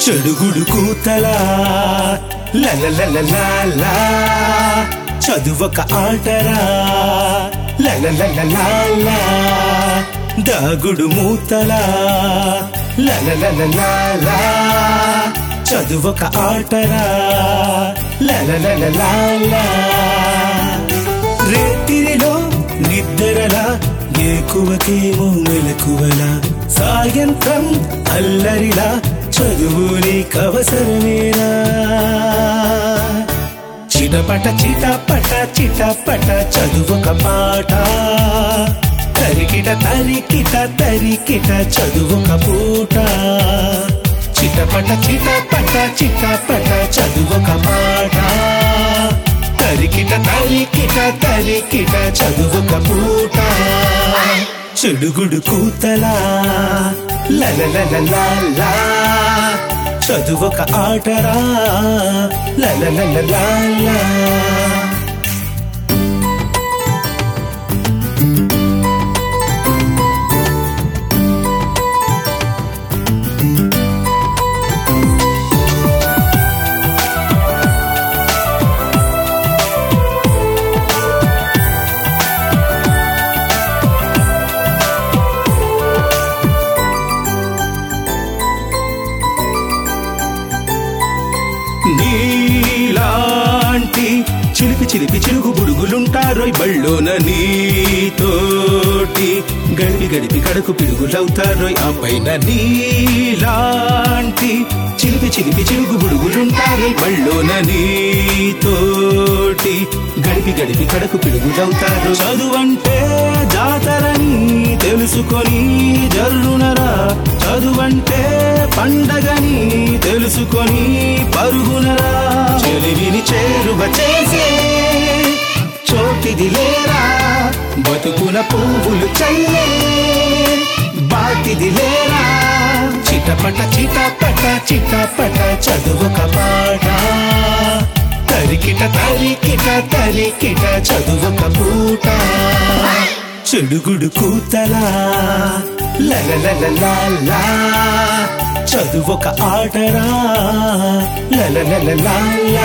చెడుగుడు కూతలా లలలలలా చదువొక ఆటరా లలలలలా దాగుడు మూతలా లలలలలా చదువొక ఆటరా లలలలలా రేతిరిలో నిద్రలా ఏకువకేమో మెలకువలా సాయంత్రం అల్లరిలా చదువు నీకవసరమేనా చిటపట చిటపట చిటపట చదువొక పాట తరికిట తరికిట తరికిట చదువొక పూట చిటపట చిటపట చిటపట చదువొక పాట తరికిట తరికిట తరికిట చదువొక పూట చెడుగుడు కూతలా లలలలలా చదువొక ఆటరా లలలలలా నీలాంటి చిలిపి చిలిపి చిలుగు బుడుగులుంటారోయ్ బళ్ళోన నీతోటి గడిపి గడిపి కడకు పిడుగులవుతారోయ్ ఆ పైన నీలాంటి చిలిపి చిలిపి చిలుగు బుడుగులుంటారోయ్ బళ్ళోన నీతోటి గడిపి గడిపి కడకు పిడుగులవుతారు చదువంటే జాతరని తెలుసుకొని జల్లునరా చదువంటే పండగని తెలుసుకొని పరుగునరా చెలివిని చేరువ చేసే చోటిది లేరా బతుకున పువ్వులు చల్లే బాటిది లేరా చిటపట చిటపట చిటపట చదువొక పాట తరికిట తరికిట తరికిట చదువొక పూట చెడుగుడు కూతలా లలలలలా చదువొక ఆటరా లలలలలా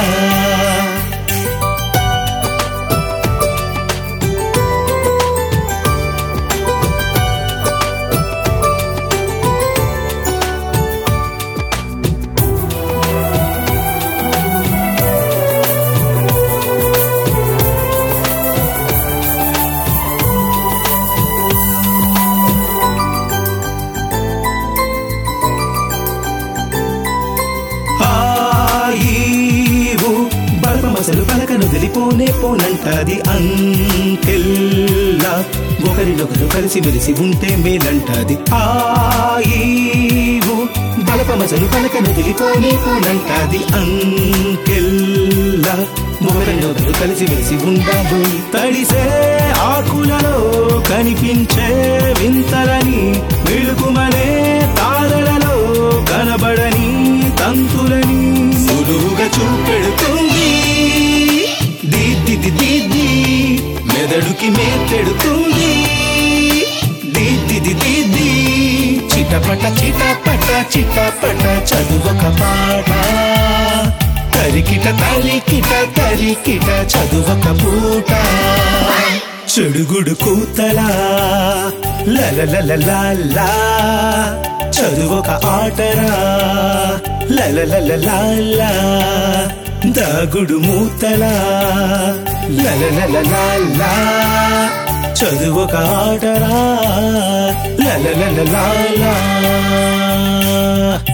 అసలు పలకను తెలిపోనే పోనంటాది అంకెల్లా ఒకరినొకరు కలిసి మెలిసి ఉంటే మేలంటాది ఆయివు బలపమసలు పలకను తెలిపోనే పోనంటాది అంకెల్లా ఒకరినొకరు కలిసి మెలిసి ఉండాలి తడిసే ఆకులలో కనిపించే వింతలని వెలుగుమనే తారలలో కనబడని తంతులని సులువుగా చూపెడుతుంది దిద్ది మెదడుకి మేతెడుతుంది దిద్ది చిటపట చిటపట చిటపట చదువొక పాట తరికిట తరికిట తరికిట చదువొక పూట చెడుగుడు కూతలా లలలలలా చదువొక ఆటరా లలలలలా దాగుడు మూతలా లలలలలా చదువొక ఆటరా లలలలలా